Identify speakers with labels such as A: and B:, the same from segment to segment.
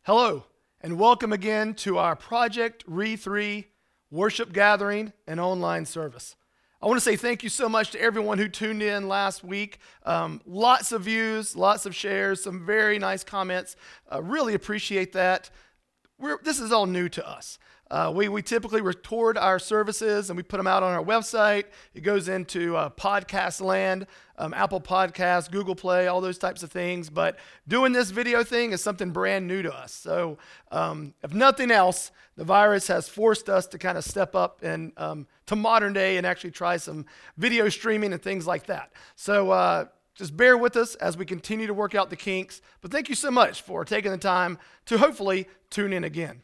A: Hello, and welcome again to our Project Re3 worship gathering and online service. I want to say thank you so much to everyone who tuned in last week. Lots of views, lots of shares, some very nice comments. Really appreciate that. This is all new to us. We typically record our services and we put them out on our website. It goes into podcast land, Apple Podcasts, Google Play, all those types of things. But doing this video thing is something brand new to us. So if nothing else, the virus has forced us to kind of step up and to modern day and actually try some video streaming and things like that. So just bear with us as we continue to work out the kinks. But thank you so much for taking the time to hopefully tune in again.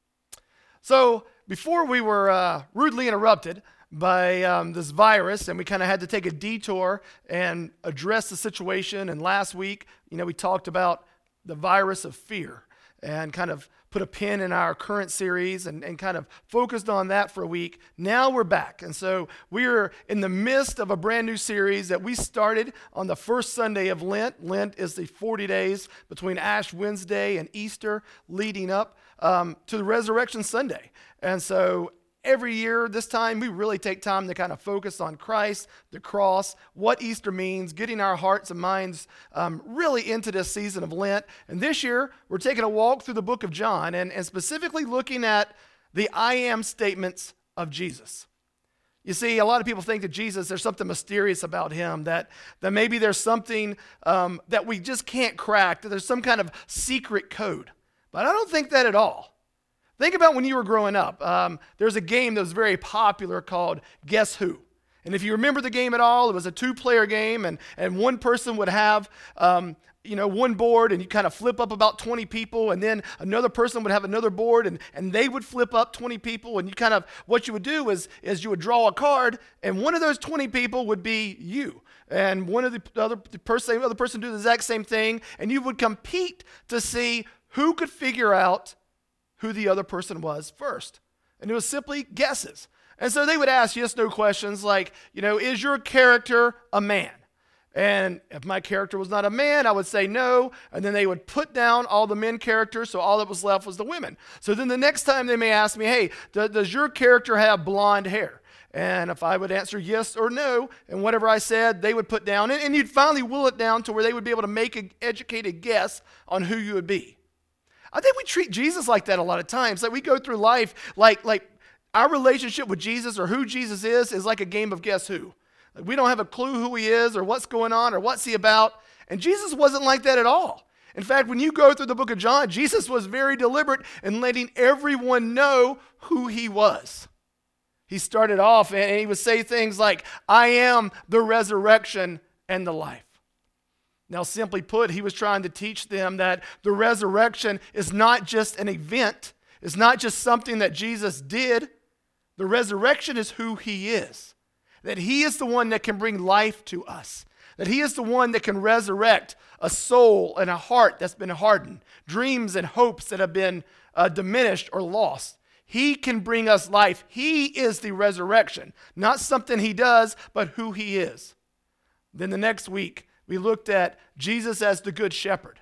A: So before we were rudely interrupted by this virus, and we kind of had to take a detour and address the situation. And last week, we talked about the virus of fear and kind of put a pin in our current series and kind of focused on that for a week. Now we're back. And so we're in the midst of a brand new series that we started on the first Sunday of Lent. Lent is the 40 days between Ash Wednesday and Easter leading up to the Resurrection Sunday. And so every year, this time, we really take time to kind of focus on Christ, the cross, what Easter means, getting our hearts and minds really into this season of Lent. And this year, we're taking a walk through the book of John and specifically looking at the I am statements of Jesus. You see, a lot of people think that Jesus, there's something mysterious about him, that maybe there's something that we just can't crack, that there's some kind of secret code. But I don't think that at all. Think about when you were growing up. There's a game that was very popular called Guess Who? And if you remember the game at all, it was a two-player game, and one person would have one board, and you kind of flip up about 20 people, and then another person would have another board, and they would flip up 20 people, and what you would do is you would draw a card, and one of those 20 people would be you. And one of the other person would do the exact same thing, and you would compete to see who could figure out who the other person was first. And it was simply guesses. And so they would ask yes, no questions like, is your character a man? And if my character was not a man, I would say no. And then they would put down all the men characters, so all that was left was the women. So then the next time they may ask me, hey, does your character have blonde hair? And if I would answer yes or no, and whatever I said, they would put down. And you'd finally will it down to where they would be able to make an educated guess on who you would be. I think we treat Jesus like that a lot of times. Like we go through life like our relationship with Jesus or who Jesus is like a game of guess who. Like we don't have a clue who he is or what's going on or what's he about. And Jesus wasn't like that at all. In fact, when you go through the book of John, Jesus was very deliberate in letting everyone know who he was. He started off and he would say things like, I am the resurrection and the life. Now, simply put, he was trying to teach them that the resurrection is not just an event. It's not just something that Jesus did. The resurrection is who he is. That he is the one that can bring life to us. That he is the one that can resurrect a soul and a heart that's been hardened. Dreams and hopes that have been diminished or lost. He can bring us life. He is the resurrection. Not something he does, but who he is. Then the next week, we looked at Jesus as the good shepherd.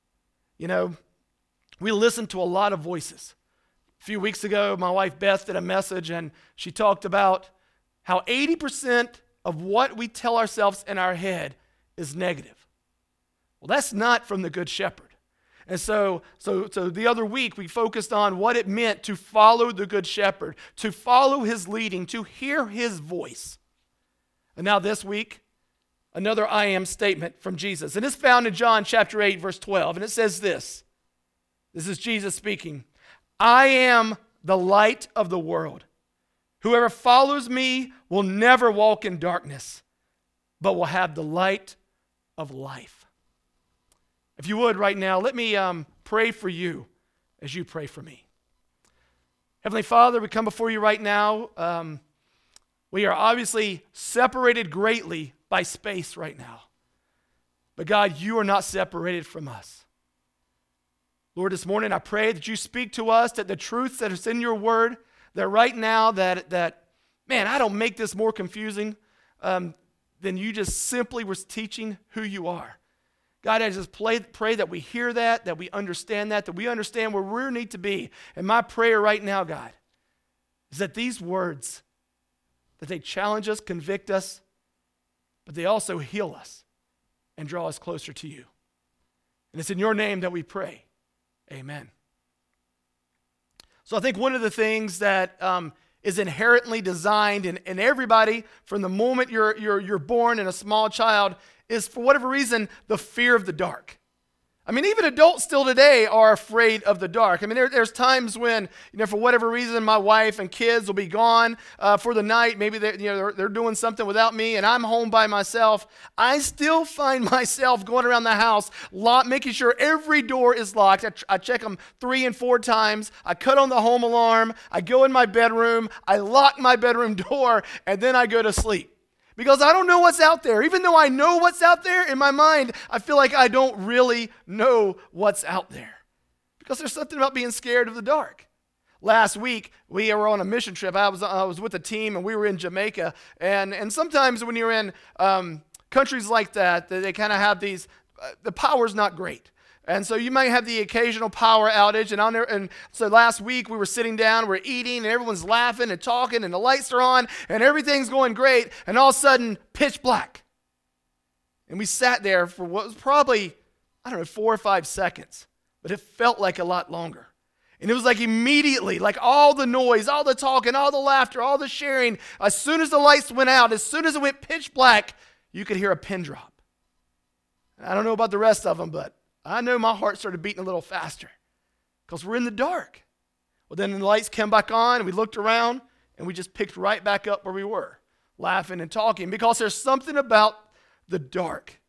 A: We listened to a lot of voices. A few weeks ago, my wife Beth did a message and she talked about how 80% of what we tell ourselves in our head is negative. Well, that's not from the good shepherd. And so the other week, we focused on what it meant to follow the good shepherd, to follow his leading, to hear his voice. And now this week, another I am statement from Jesus. And it's found in John chapter 8, verse 12. And it says this. This is Jesus speaking. I am the light of the world. Whoever follows me will never walk in darkness, but will have the light of life. If you would right now, let me pray for you as you pray for me. Heavenly Father, we come before you right now. We are obviously separated greatly by space right now. But God, you are not separated from us. Lord, this morning I pray that you speak to us, that the truths that is in your word, that right now that I don't make this more confusing than you just simply was teaching who you are. God, I just pray that we hear that we understand that we understand where we need to be. And my prayer right now, God, is that these words, that they challenge us, convict us, but they also heal us and draw us closer to you. And it's in your name that we pray. Amen. So I think one of the things that is inherently designed in everybody from the moment you're born and a small child is, for whatever reason, the fear of the dark. I mean, even adults still today are afraid of the dark. I mean, there's times when, for whatever reason, my wife and kids will be gone for the night. Maybe they're doing something without me, and I'm home by myself. I still find myself going around the house, making sure every door is locked. I check them 3 and 4 times. I cut on the home alarm. I go in my bedroom. I lock my bedroom door, and then I go to sleep. Because I don't know what's out there. Even though I know what's out there, in my mind, I feel like I don't really know what's out there. Because there's something about being scared of the dark. Last week, we were on a mission trip. I was with a team, and we were in Jamaica. And sometimes when you're in countries like that, they kind of have these, the power's not great. And so you might have the occasional power outage. And so last week we were sitting down, we're eating, and everyone's laughing and talking, and the lights are on, and everything's going great. And all of a sudden, pitch black. And we sat there for what was probably, 4 or 5 seconds. But it felt like a lot longer. And it was like immediately, like all the noise, all the talking, all the laughter, all the sharing, as soon as the lights went out, as soon as it went pitch black, you could hear a pin drop. And I don't know about the rest of them, but I know my heart started beating a little faster because we're in the dark. Well, then the lights came back on, and we looked around, and we just picked right back up where we were, laughing and talking, because there's something about the dark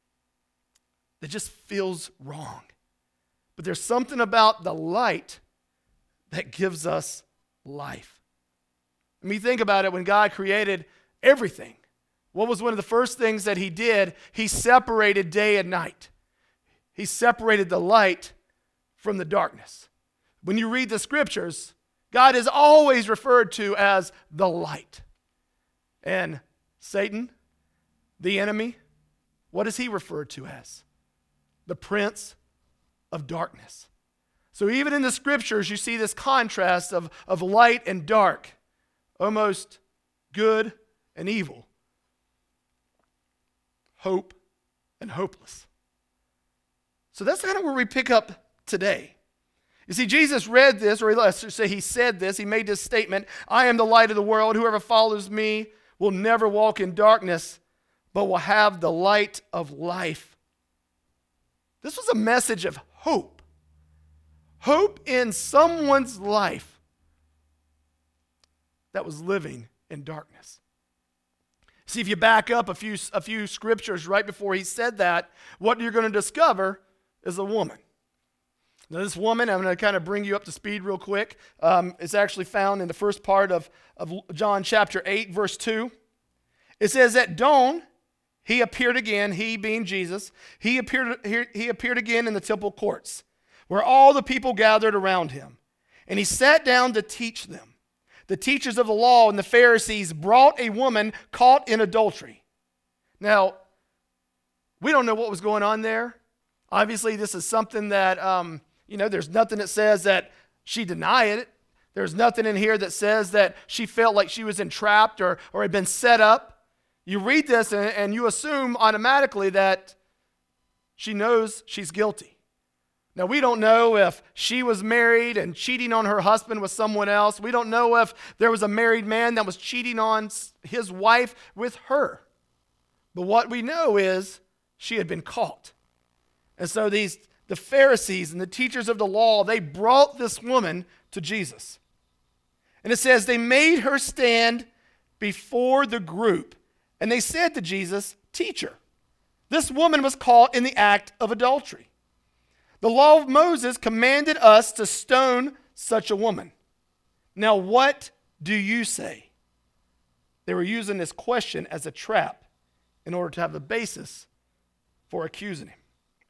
A: that just feels wrong. But there's something about the light that gives us life. I mean, think about it. When God created everything, what was one of the first things that he did? He separated day and night. He separated the light from the darkness. When you read the scriptures, God is always referred to as the light. And Satan, the enemy, what is he referred to as? The prince of darkness. So even in the scriptures, you see this contrast of light and dark, almost good and evil, hope and hopeless. So that's kind of where we pick up today. You see, Jesus read this, or let's say he said this, he made this statement, I am the light of the world. Whoever follows me will never walk in darkness, but will have the light of life. This was a message of hope. Hope in someone's life that was living in darkness. See, if you back up a few scriptures right before he said that, what you're going to discover is a woman. Now, this woman, I'm going to kind of bring you up to speed real quick. It's actually found in the first part of John chapter 8, verse 2. It says, at dawn, he appeared again, he being Jesus, he appeared again in the temple courts, where all the people gathered around him. And he sat down to teach them. The teachers of the law and the Pharisees brought a woman caught in adultery. Now, we don't know what was going on there. Obviously, this is something that, there's nothing that says that she denied it. There's nothing in here that says that she felt like she was entrapped or had been set up. You read this and you assume automatically that she knows she's guilty. Now, we don't know if she was married and cheating on her husband with someone else. We don't know if there was a married man that was cheating on his wife with her. But what we know is she had been caught. And so the Pharisees and the teachers of the law, they brought this woman to Jesus. And it says they made her stand before the group. And they said to Jesus, Teacher, this woman was caught in the act of adultery. The law of Moses commanded us to stone such a woman. Now what do you say? They were using this question as a trap in order to have a basis for accusing him.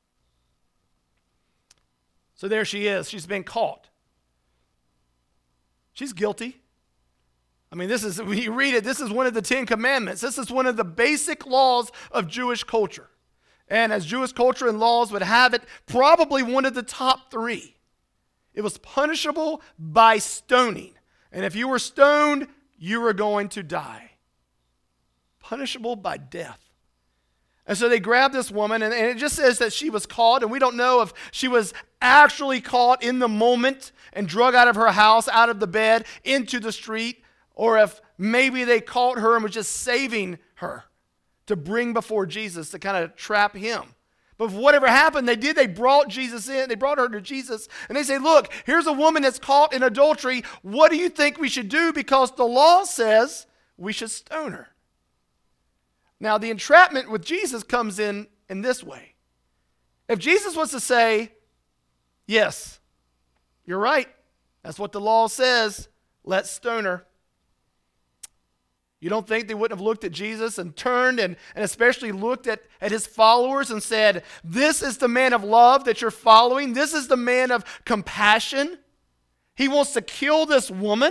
A: So there she is. She's been caught. She's guilty. I mean, when you read it, this is one of the 10 Commandments. This is one of the basic laws of Jewish culture. And as Jewish culture and laws would have it, probably one of the top three. It was punishable by stoning. And if you were stoned, you were going to die. Punishable by death. And so they grabbed this woman, and it just says that she was caught, and we don't know if she was actually caught in the moment and drug out of her house, out of the bed, into the street, or if maybe they caught her and was just saving her to bring before Jesus to kind of trap him. But whatever happened, they brought Jesus in, they brought her to Jesus, and they say, look, here's a woman that's caught in adultery. What do you think we should do? Because the law says we should stone her. Now, the entrapment with Jesus comes in this way. If Jesus was to say, yes, you're right, that's what the law says, let's stone her. You don't think they wouldn't have looked at Jesus and turned and especially looked at his followers and said, this is the man of love that you're following. This is the man of compassion. He wants to kill this woman.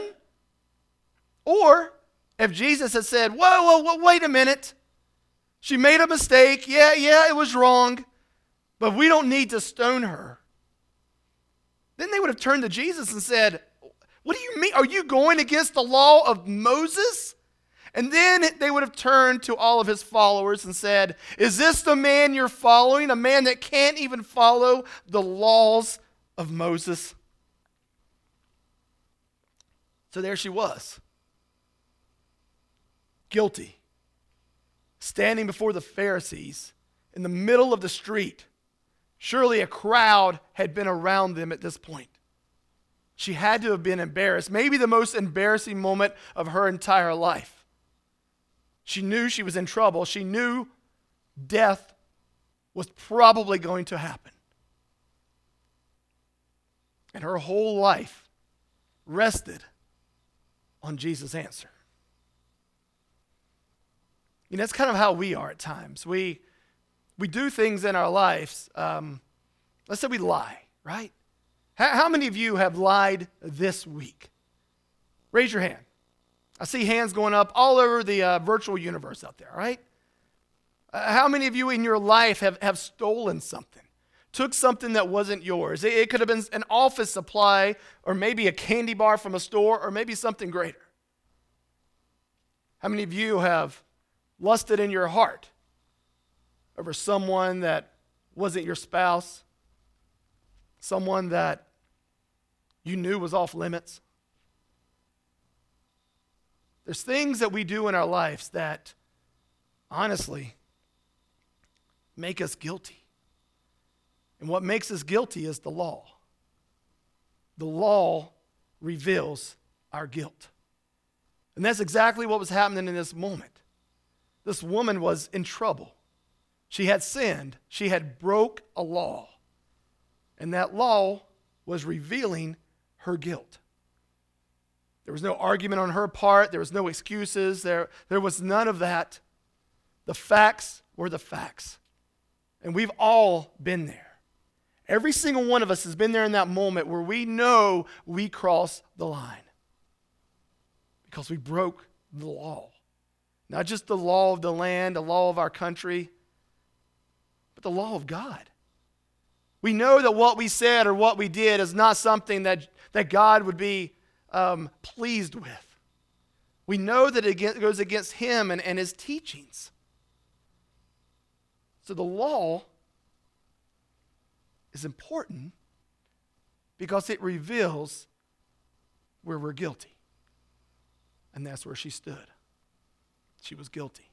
A: Or if Jesus had said, whoa, wait a minute. She made a mistake. Yeah, it was wrong. But we don't need to stone her. Then they would have turned to Jesus and said, what do you mean? Are you going against the law of Moses? And then they would have turned to all of his followers and said, is this the man you're following? A man that can't even follow the laws of Moses? So there she was. Guilty. Standing before the Pharisees in the middle of the street. Surely a crowd had been around them at this point. She had to have been embarrassed. Maybe the most embarrassing moment of her entire life. She knew she was in trouble. She knew death was probably going to happen. And her whole life rested on Jesus' answer. You know, that's kind of how we are at times. We do things in our lives. Let's say we lie, right? How many of you have lied this week? Raise your hand. I see hands going up all over the virtual universe out there, right? How many of you in your life have stolen something? Took something that wasn't yours? It could have been an office supply or maybe a candy bar from a store or maybe something greater. How many of you have lusted in your heart over someone that wasn't your spouse? Someone that you knew was off limits? There's things that we do in our lives that, honestly, make us guilty. And what makes us guilty is the law. The law reveals our guilt. And that's exactly what was happening in this moment. This woman was in trouble. She had sinned. She had broke a law. And that law was revealing her guilt. There was no argument on her part. There was no excuses. There was none of that. The facts were the facts. And we've all been there. Every single one of us has been there in that moment where we know we crossed the line. Because we broke the law. Not just the law of the land, the law of our country, but the law of God. We know that what we said or what we did is not something that God would be pleased with. We know that it goes against him and his teachings. So the law is important because it reveals where we're guilty. And that's where she stood. She was guilty.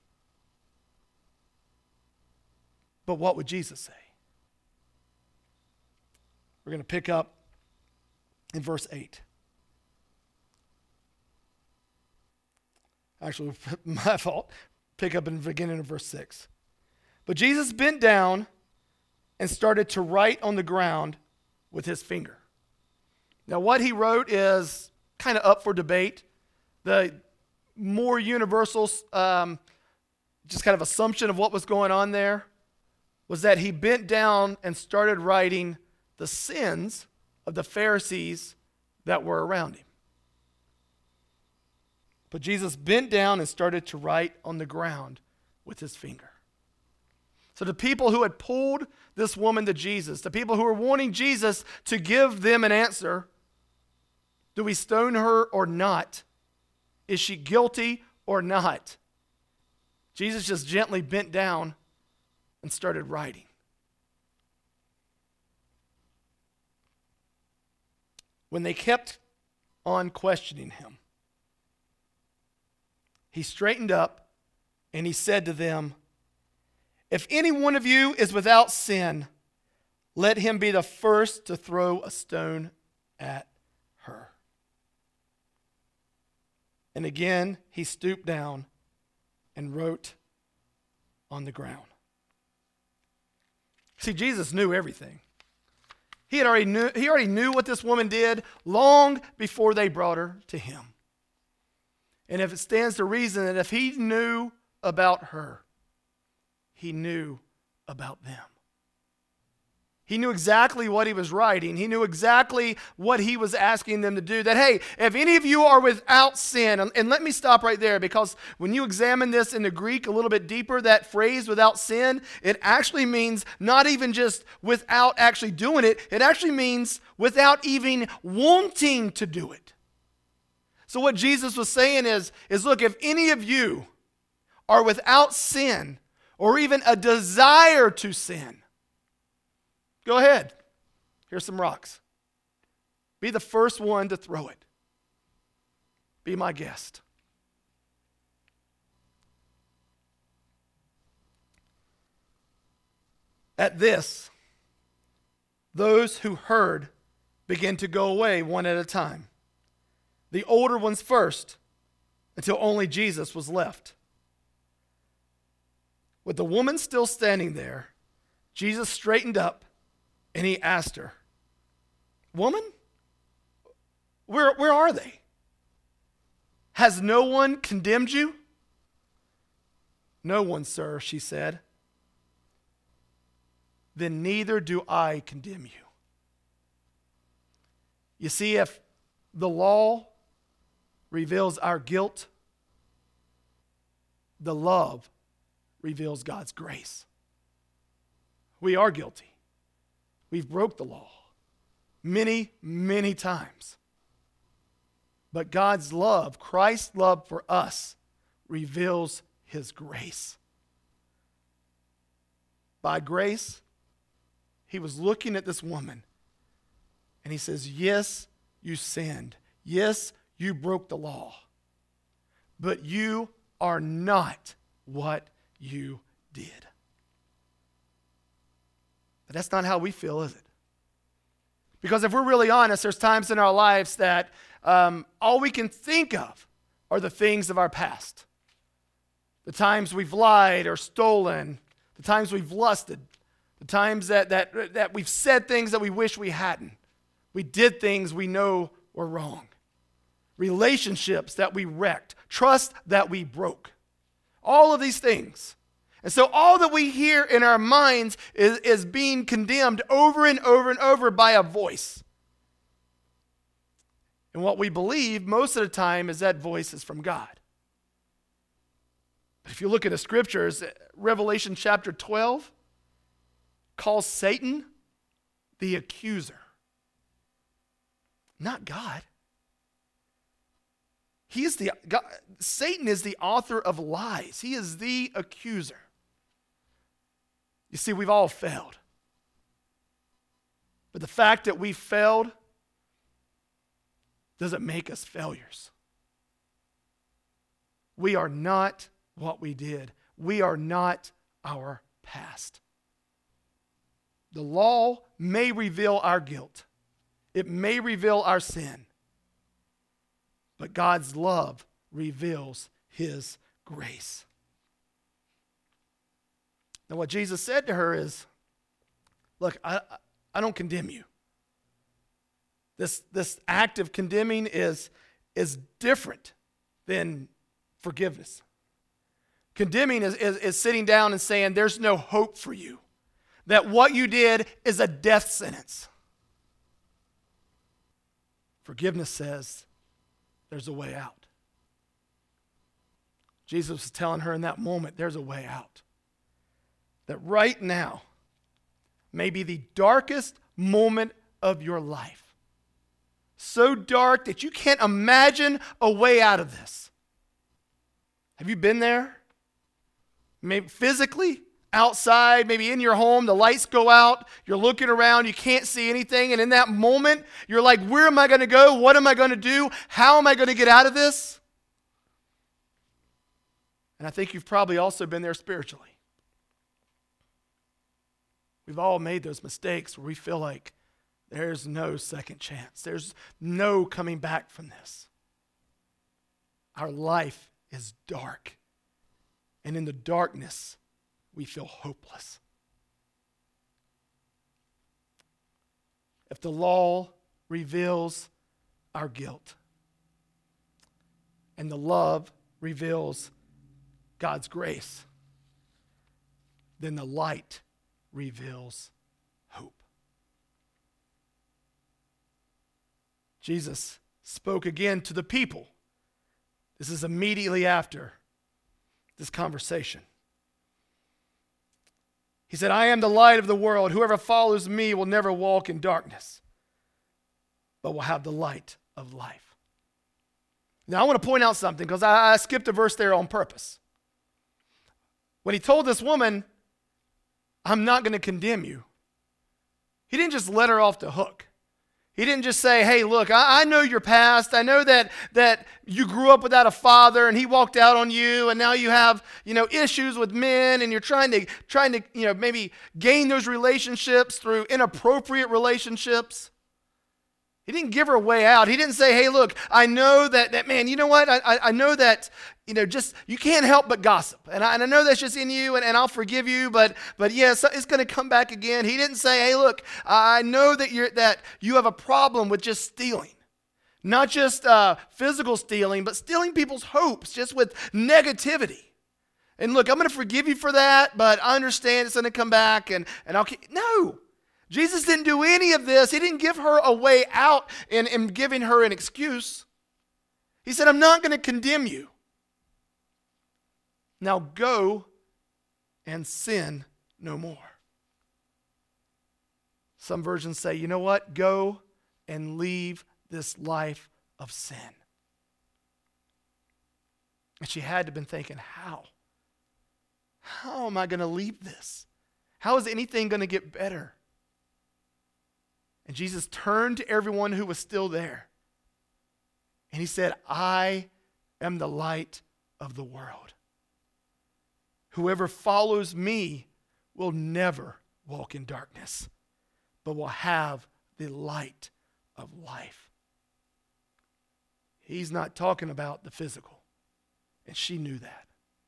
A: But what would Jesus say? We're going to pick up in verse 8. Actually, my fault. Pick up in the beginning of verse 6. But Jesus bent down and started to write on the ground with his finger. Now, what he wrote is kind of up for debate. The more universal, just kind of assumption of what was going on there was that he bent down and started writing the sins of the Pharisees that were around him. But Jesus bent down and started to write on the ground with his finger. So the people who had pulled this woman to Jesus, the people who were wanting Jesus to give them an answer, do we stone her or not? Is she guilty or not? Jesus just gently bent down and started writing. When they kept on questioning him, he straightened up and he said to them, "If any one of you is without sin, let him be the first to throw a stone at her." And again, he stooped down and wrote on the ground. See, Jesus knew everything. He already knew what this woman did long before they brought her to him. And if it stands to reason that if he knew about her, he knew about them. He knew exactly what he was writing. He knew exactly what he was asking them to do. That, hey, if any of you are without sin, and let me stop right there, because when you examine this in the Greek a little bit deeper, that phrase without sin, it actually means not even just without actually doing it. It actually means without even wanting to do it. So what Jesus was saying is look, if any of you are without sin or even a desire to sin, go ahead. Here's some rocks. Be the first one to throw it. Be my guest. At this, those who heard began to go away one at a time. The older ones first, until only Jesus was left. With the woman still standing there, Jesus straightened up and he asked her, "Woman, where are they? Has no one condemned you?" "No one, sir," she said. "Then neither do I condemn you." You see, if the law reveals our guilt, the love reveals God's grace. We are guilty. We've broke the law many, many times. But God's love, Christ's love for us, reveals his grace. By grace, he was looking at this woman and he says, "Yes, you sinned. Yes, you broke the law. But you are not what you did." But that's not how we feel, is it? Because if we're really honest, there's times in our lives that all we can think of are the things of our past. The times we've lied or stolen, the times we've lusted, the times that we've said things that we wish we hadn't. We did things we know were wrong. Relationships that we wrecked, trust that we broke. All of these things. And so all that we hear in our minds is being condemned over and over and over by a voice. And what we believe most of the time is that voice is from God. But if you look at the scriptures, Revelation chapter 12 calls Satan the accuser, not God. Satan is the author of lies. He is the accuser. You see, we've all failed. But the fact that we failed doesn't make us failures. We are not what we did. We are not our past. The law may reveal our guilt. It may reveal our sin. But God's love reveals his grace. Now what Jesus said to her is, look, I don't condemn you. This act of condemning is different than forgiveness. Condemning is sitting down and saying there's no hope for you. That what you did is a death sentence. Forgiveness says there's a way out. Jesus was telling her in that moment, there's a way out. that right now may be the darkest moment of your life. So dark that you can't imagine a way out of this. Have you been there? Maybe physically, outside, maybe in your home, the lights go out, you're looking around, you can't see anything, and in that moment, you're like, where am I going to go? What am I going to do? How am I going to get out of this? And I think you've probably also been there spiritually. We've all made those mistakes where we feel like there's no second chance. There's no coming back from this. Our life is dark. And in the darkness, we feel hopeless. If the law reveals our guilt and the love reveals God's grace, then the light reveals hope. Jesus spoke again to the people. This is immediately after this conversation. He said, I am the light of the world. Whoever follows me will never walk in darkness, but will have the light of life. Now, I want to point out something because I skipped a verse there on purpose. When he told this woman, I'm not going to condemn you, he didn't just let her off the hook. He didn't just say, hey, look, I know your past. I know that you grew up without a father and he walked out on you and now you have, issues with men and you're trying to, maybe gain those relationships through inappropriate relationships. He didn't give her a way out. He didn't say, hey, look, I know that man, you know what? I know that, just you can't help but gossip. And I know that's just in you and I'll forgive you, but yes, it's going to come back again. He didn't say, hey, look, I know that you have a problem with just stealing. Not just physical stealing, but stealing people's hopes just with negativity. And look, I'm going to forgive you for that, but I understand it's going to come back and I'll keep. No. Jesus didn't do any of this. He didn't give her a way out in giving her an excuse. He said, I'm not going to condemn you. Now go and sin no more. Some versions say, you know what? Go and leave this life of sin. And she had to have been thinking, how? How am I going to leave this? How is anything going to get better? And Jesus turned to everyone who was still there. And he said, I am the light of the world. Whoever follows me will never walk in darkness, but will have the light of life. He's not talking about the physical. And she knew that.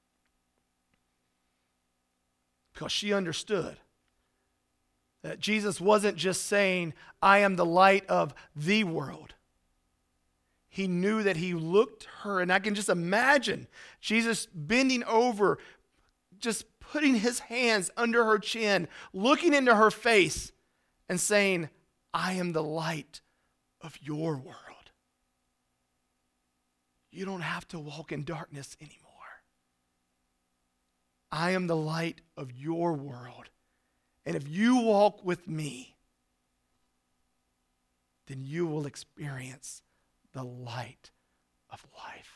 A: Because she understood that Jesus wasn't just saying, I am the light of the world. He knew that he looked her, and I can just imagine Jesus bending over, just putting his hands under her chin, looking into her face and saying, I am the light of your world. You don't have to walk in darkness anymore. I am the light of your world. And if you walk with me, then you will experience the light of life.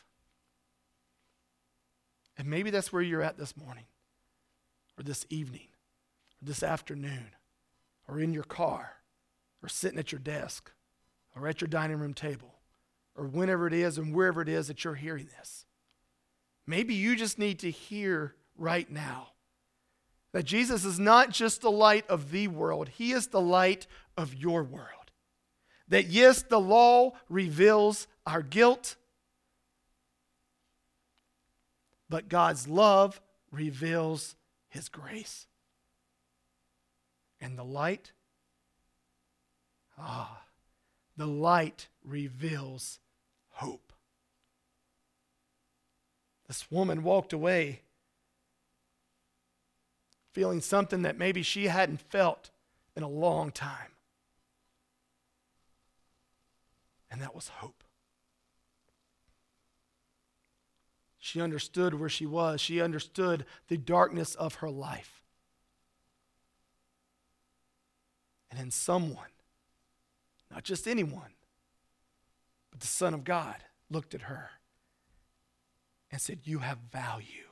A: And maybe that's where you're at this morning, or this evening, or this afternoon, or in your car, or sitting at your desk, or at your dining room table, or whenever it is and wherever it is that you're hearing this. Maybe you just need to hear right now that Jesus is not just the light of the world, he is the light of your world. That yes, the law reveals our guilt, but God's love reveals his grace. And the light reveals hope. This woman walked away feeling something that maybe she hadn't felt in a long time. And that was hope. She understood where she was. She understood the darkness of her life. And then someone, not just anyone, but the Son of God looked at her and said, you have value.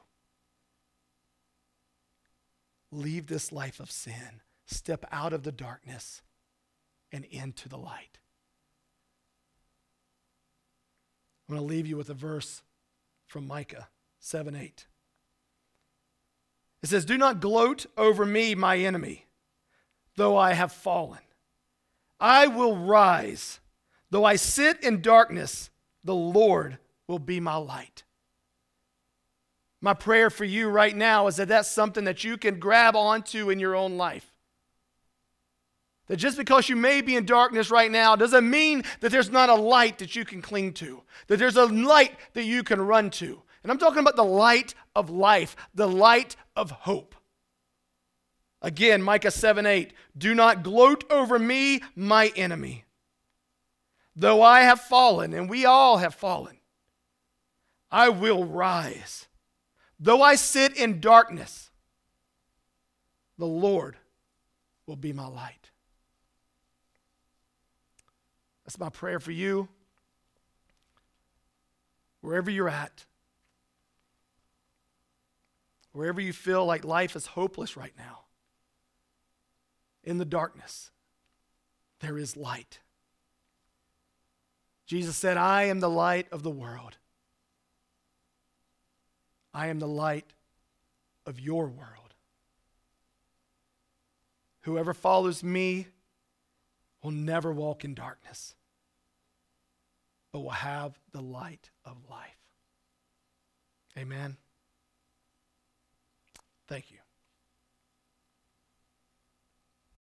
A: Leave this life of sin. Step out of the darkness and into the light. I'm going to leave you with a verse from Micah 7:8. It says, do not gloat over me, my enemy, though I have fallen. I will rise. Though I sit in darkness, the Lord will be my light. My prayer for you right now is that that's something that you can grab onto in your own life. That just because you may be in darkness right now doesn't mean that there's not a light that you can cling to, that there's a light that you can run to. And I'm talking about the light of life, the light of hope. Again, Micah 7:8, do not gloat over me, my enemy. Though I have fallen, and we all have fallen, I will rise. Though I sit in darkness, the Lord will be my light. That's my prayer for you. Wherever you're at, wherever you feel like life is hopeless right now, in the darkness, there is light. Jesus said, I am the light of the world. I am the light of your world. Whoever follows me will never walk in darkness, but will have the light of life. Amen. Thank you.